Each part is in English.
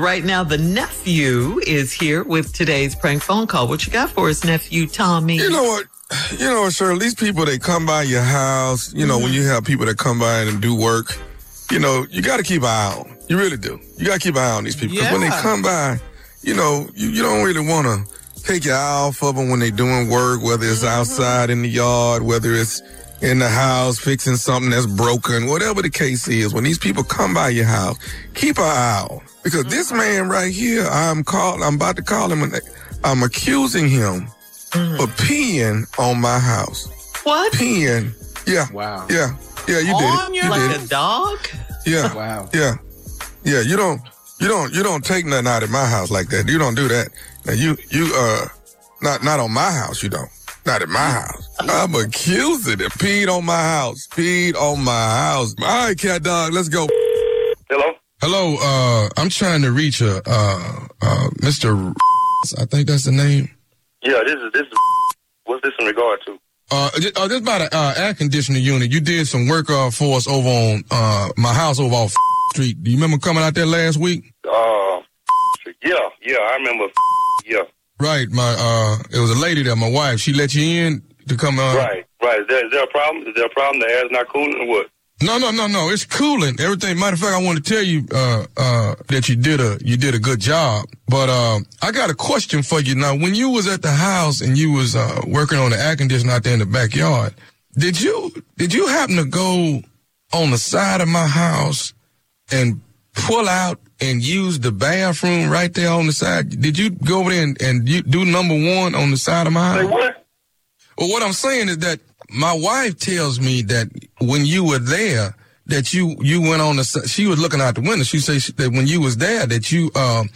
Right now, the nephew is here with today's prank phone call. What you got for us, nephew Tommy? You know what, Shirley, these people, they come by your house, when you have people that come by and do work, you got to keep an eye on. You really do. You got to keep an eye on these people. Because when they come by, you don't really want to take your eye off of them when they're doing work, whether it's outside in the yard, whether it's in the house fixing something that's broken, whatever the case is. When these people come by your house, keep an eye on. Because this man right here, I'm about to call him, I'm accusing him for peeing on my house. What? Peeing. Yeah. Wow. Yeah, you did it. You like did a dog? Yeah. Wow. Yeah. You don't take nothing out of my house like that. You don't do that. Now not on my house, you don't. Not at my house. I'm accusing him. Peed on my house. All right, cat dog, let's go. Hello, I'm trying to reach Mr. I think that's the name. Yeah, this is what's this in regard to? This about an air conditioning unit. You did some work for us over on my house over off Street. Do you remember coming out there last week? Yeah, I remember. Yeah. Right, it was a lady there, my wife. She let you in to come. Right. Is there a problem? Is there a problem? The air's not cooling or what? No. It's cooling. Everything. Matter of fact, I want to tell you that you did a good job. But I got a question for you now. When you was at the house and you was working on the air conditioner out there in the backyard, did you happen to go on the side of my house and pull out and use the bathroom right there on the side? Did you go over there and you do number one on the side of my house? Say what? Well, what I'm saying is that my wife tells me that when you were there, that you went on the side. She was looking out the window. She says that when you was there, that you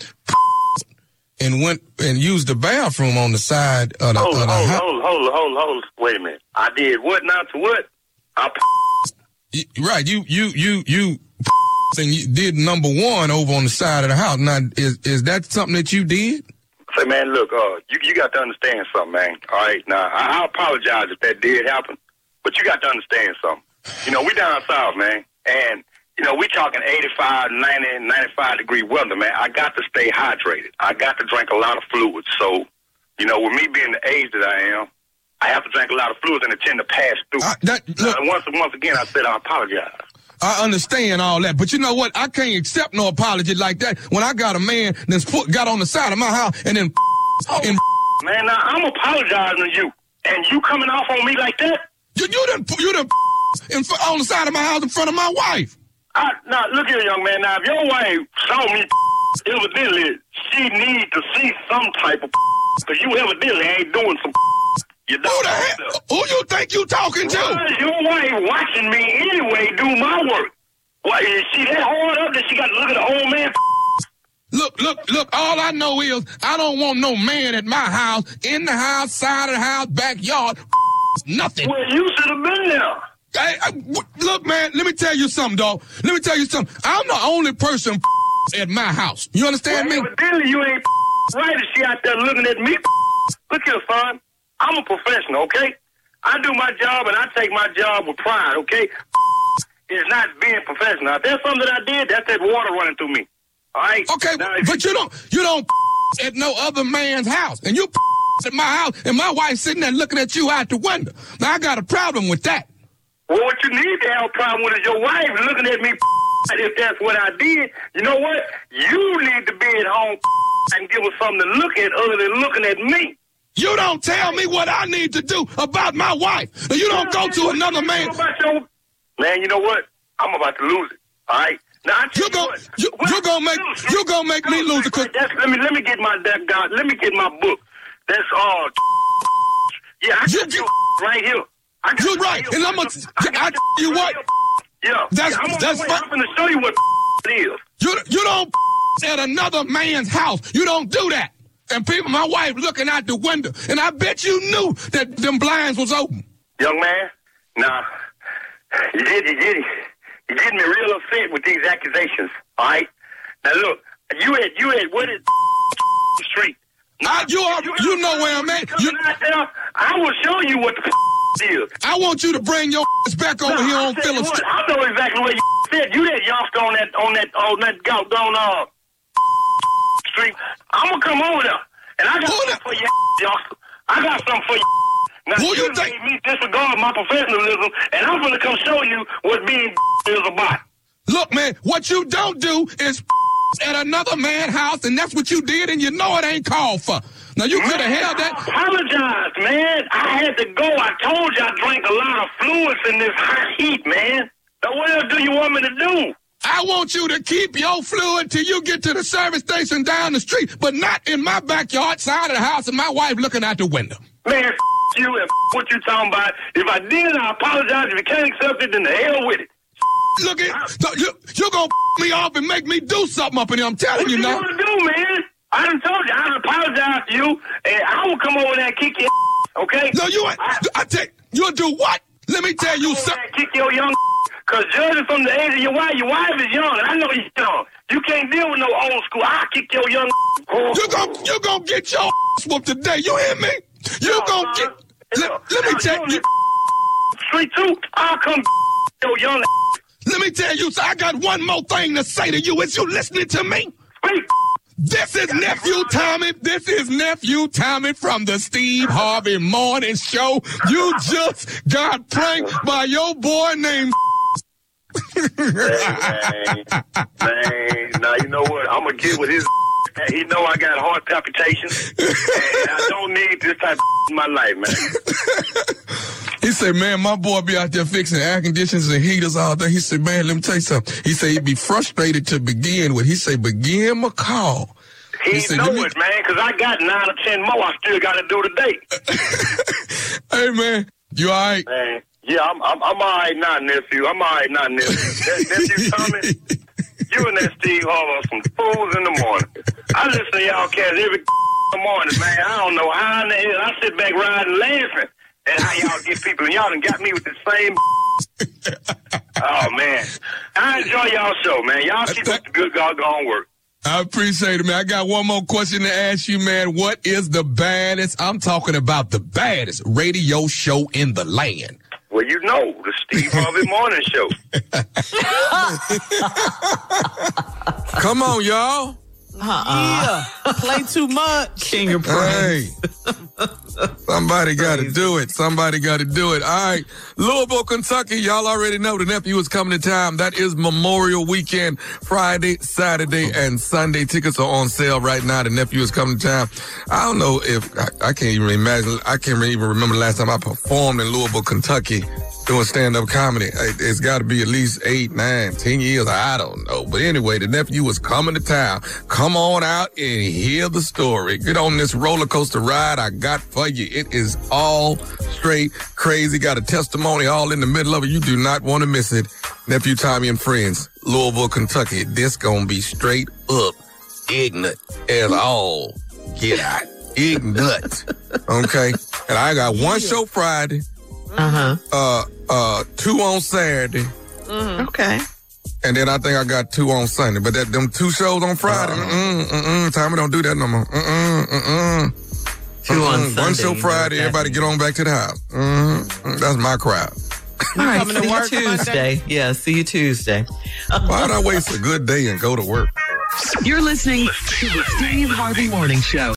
and went and used the bathroom on the side of the house. Hold. Wait a minute. I did what now to what? Right. You and you did number one over on the side of the house. Now, is that something that you did? Say, man, look, you got to understand something, man. All right, now I apologize if that did happen, but you got to understand something. We down south, man, and we talking 85, 90, 95 degree weather, man. I got to stay hydrated. I got to drink a lot of fluids. So, with me being the age that I am, I have to drink a lot of fluids and it tend to pass through. Once again, I said I apologize. I understand all that, but you know what? I can't accept no apology like that when I got a man that's got on the side of my house and then Man, now I'm apologizing to you, and you coming off on me like that? You done on the side of my house in front of my wife. Now, look here, young man. Now, if your wife saw me, evidently, she need to see some type of because you evidently ain't doing some you know. Who you think you talking to? Well, your wife watching me anyway do my work. What, is she that hard up that she got to look at the old man? Look, all I know is I don't want no man at my house, in the house, side of the house, backyard, nothing. Well, you should have been there. Look, man, let me tell you something, dog. I'm the only person at my house. You understand me? Evidently, you ain't right if she out there looking at me. Look here, son. I'm a professional, okay? I do my job, and I take my job with pride, okay? It's not being professional. If there's something that I did, that's that water running through me, all right? Okay, now, but you don't at no other man's house, and you at my house, and my wife sitting there looking at you out the window. Now, I got a problem with that. Well, what you need to have a problem with is your wife looking at me. If that's what I did, you know what? You need to be at home and give us something to look at other than looking at me. You don't tell me what I need to do about my wife. You don't go to another man. Man, you know what? I'm about to lose it. All right. Now you're gonna make me lose it. Let me get my book. That's all. Yeah, I got you right here. You're right, and I tell you what. Yeah, that's I'm going to show you what it is. You don't at another man's house. You don't do that. And my wife looking out the window, and I bet you knew that them blinds was open. Young man, nah, you getting me real upset with these accusations. All right, now look, you at what is street? Now, you know where I'm at. I will show you what the is. I want you to bring your back over here on Phillip Street. I know exactly what you said. You that youngster on that doggone street, I'm going to come over there. And I got something for you, youngster. I got something for you. Now, you made me disregard my professionalism, and I'm going to come show you what being is about. Look, man, what you don't do is at another man's house, and that's what you did, and you know it ain't called for. Now, you could have held that. I apologize, man. I had to go. I told you I drank a lot of fluids in this hot heat, man. Now, what else do you want me to do? I want you to keep your fluid till you get to the service station down the street, but not in my backyard, side of the house, and my wife looking out the window. Man, you and what you talking about. If I did, I apologize. If you can't accept it, then the hell with it. Look at so you're gonna me off and make me do something up in here. I'm telling you now. What you gonna do, man? I done told you. I apologize to you, and I will come over there and kick your okay? No, you ain't. I take you'll do what? Let me tell you something. Kick your young because judging from the age of your wife is young, and I know you're young. You can't deal with no old school. I'll kick your young You gonna get your whooped today. You hear me? You gonna get. Let me tell you. Street 2, I'll come your young. Let me tell you, so I got one more thing to say to you. Is you listening to me? Speak. This is Nephew Tommy. This is Nephew Tommy from the Steve Harvey Morning Show. You just got pranked by your boy named. Man, now you know what? I'm gonna get with his. He know I got heart palpitations, and I don't need this type of in my life, man. He said, man, my boy be out there fixing air conditioners and heaters all day. He said, man, let me tell you something. He said he'd be frustrated to begin with. He said, but give him a call. He said, know it, man, because I got 9 or 10 more I still got to do today. Hey, man, you all right? Man, yeah, I'm all right now, nephew. I'm all right now, nephew. Nephew Tommy, you and that Steve Harvey are some fools in the morning. I listen to y'all cats every morning, man. I don't know how in the hell. I sit back riding laughing at how y'all get people. And y'all done got me with the same. Oh, man. I enjoy y'all show, man. Y'all keep up the good doggone work. I appreciate it, man. I got one more question to ask you, man. What is the baddest, I'm talking about the baddest radio show in the land? Well, you know, the Steve Harvey Morning Show. Come on, y'all. Yeah, play too much. King of praise. Hey, somebody got to do it. Somebody got to do it. All right, Louisville, Kentucky. Y'all already know the nephew is coming to town. That is Memorial Weekend, Friday, Saturday, and Sunday. Tickets are on sale right now. The nephew is coming to town. I don't know if I can't even imagine. I can't even remember the last time I performed in Louisville, Kentucky, doing stand-up comedy. It's got to be at least 8, 9, 10 years. I don't know. But anyway, the nephew is coming to town. Come on out and hear the story. Get on this roller coaster ride I got for you. It is all straight crazy. Got a testimony all in the middle of it. You do not want to miss it. Nephew Tommy and Friends, Louisville, Kentucky. This gonna be straight up ignorant as all get out. Ignorant. Okay? And I got one show Friday. 2 on Saturday. Okay. And then I think I got 2 on Sunday. But them 2 shows on Friday, Tommy don't do that no more. 2 on Sunday. One show Friday, everybody get on back to the house. That's my crowd. All right, see you Tuesday. Yeah, see you Tuesday. Why'd I waste a good day and go to work? You're listening to the Steve Harvey Morning Show.